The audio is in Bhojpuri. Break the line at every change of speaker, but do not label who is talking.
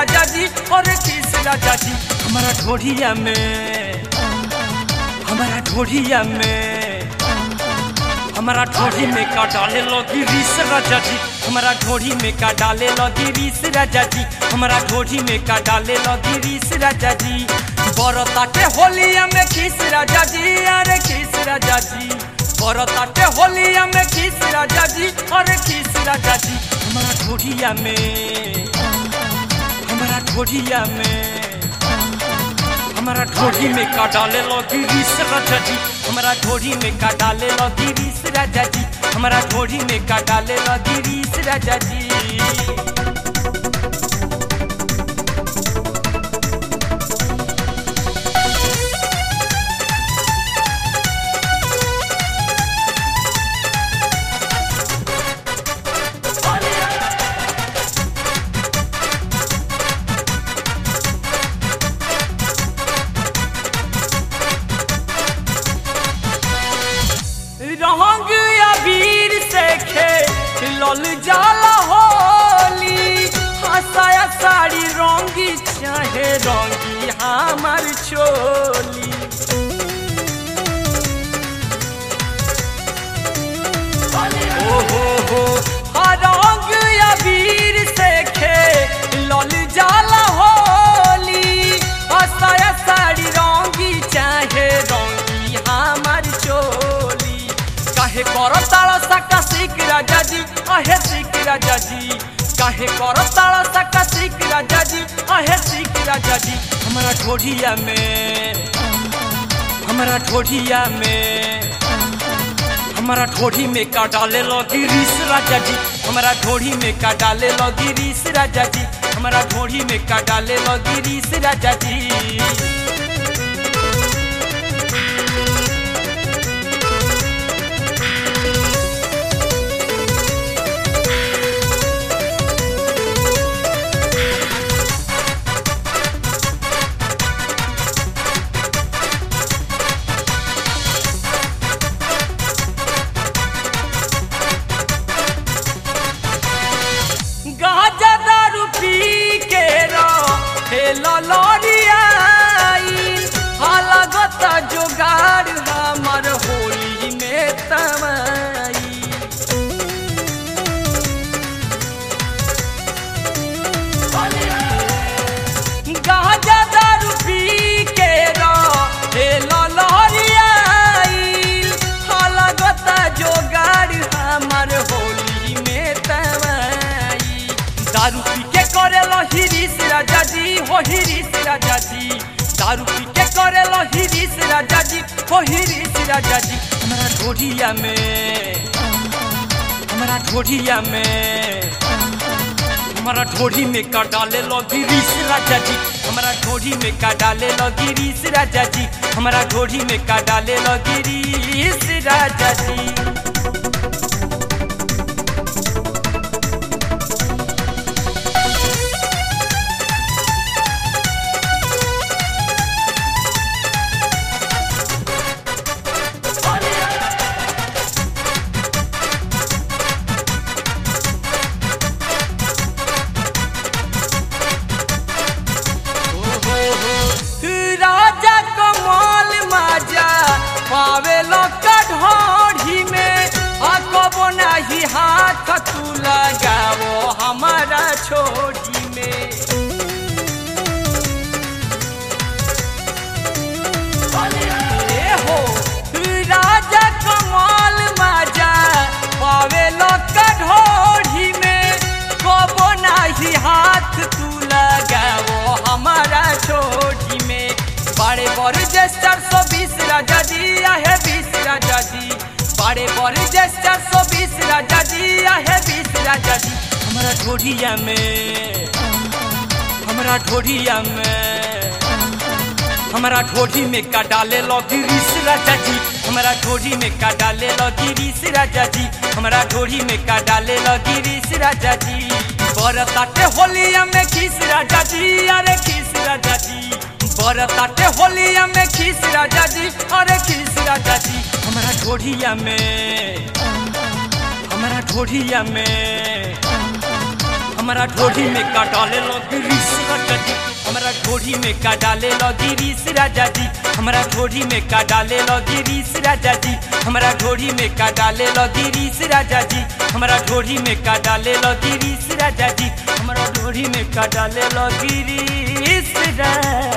राजा जी और किस राजा जी। हमारा ढोढ़िया में, हमारा ढोढ़िया में, हमारा ढोढ़ी में का डाले लगी रीस राजा जी। हमारा ढोढ़ी में का डाले लगी रीस राजा जी। हमारा ढोढ़ी में का डाले लगी रीस राजा जी। बरताटे होलिया में किस राजा जी, अरे किस राजा जी। बरताटे होलिया में किस राजा जी, अरे किस राजा जी। हमारा ढोढ़िया में, हमारा ढोढ़िया में, हमारा ढोढ़ी में का डाले लगी रीस राजा जी। हमारा ढोढ़ी में का डाले लगी रीस राजा जी। हमारा ढोढ़ी में का डाले लगी रीस राजा जी। रंग या वीर से खेलल जाला होली। हंसाया साड़ी रंगी चाहे रंगी हमार चोली। हो रंग या वीर से खेलल जाला होली। हंसाया साड़ी रंगी चाहे रंगी हमार चोली। काहे करो ताला सका सिक राजा जी, आहे सिक राजा जी। काहे करो ताला सका सिक राजा जी, आहे सिक राजा जी। हमारा ढोढ़िया में, हमारा ढोढ़िया में, हमारा ढोढ़ी में का डाले लगी रीस राजा जी। हमारा ढोढ़ी में का डाले लगी रीस राजा जी। हमारा ढोढ़ी में का डाले लगी रीस राजा जी। गाजा दारू पी के लगता जोगाड़ हमर होली में तमाई। गाजा दारू पी के लगता जोगाड़ हमर होली में तमाई। दारू पी के करेलो हिरीस राजा जी, हो हिरीस राजा जी। दारू पी के करेलो हिरीस राजा जी, हो हिरीस राजा जी। हमारा ढोढ़िया में, हमारा ढोढ़िया में, हमारा ढोढ़ी में का डाले लगी रीस राजा जी। हमारा ढोढ़ी में का डाले लगी रीस राजा जी। हमारा ढोढ़ी में का डाले लगी रीस राजा जी। राजा कमाल माजा पावे का ढोढ़ी में, कबो नहीं हाथ तू लगाओ हमारा छोड़ी में। हो राजा कमाल माजा पावे का ढोढ़ी में, कबो नहीं हाथ तू लगाओ हमारा छोड़ी में। बड़े बड़े जेस्टर 120 राजा जी, आहे 20 राजा जी। बड़े बड़े जेस्टर 120 राजा जी, आहे 20 राजा जी। हमारा ढोढ़िया में, हमारा ढोढ़िया में, हमारा ढोढ़ी में का डाले लगी रीस राजा जी। हमारा ढोढ़ी में का डाले लगी रीस राजा जी। हमारा ढोढ़ी में का डाले लगी रीस राजा जी। बरताटे होलिया में किस राजा जी, अरे किस राजा जी। बरताटे होलिया में किस राजा जी, अरे किस राजा जी। हमारा ढोढ़िया में, हमारा ढोढ़िया में, हमारा ढोढ़ी में का डाले लगी रीस राजा जी, हमारा ढोढ़ी में का डाले लगी रीस राजा जी, हमारा ढोढ़ी में का डाले लगी रीस राजा जी, हमारा ढोढ़ी में का डाले लगी रीस राजा जी, हमारा ढोढ़ी में का डाले लगी रीस राजा जी, हमारा ढोढ़ी में का डाले लगी रीस राजा।